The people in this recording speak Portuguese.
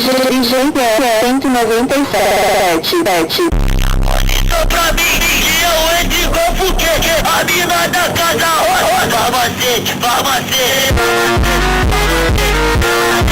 Dirigente é 197. Só pra mim que eu entro igual foguete. A mina da casa roda. Farmacete, farmacete.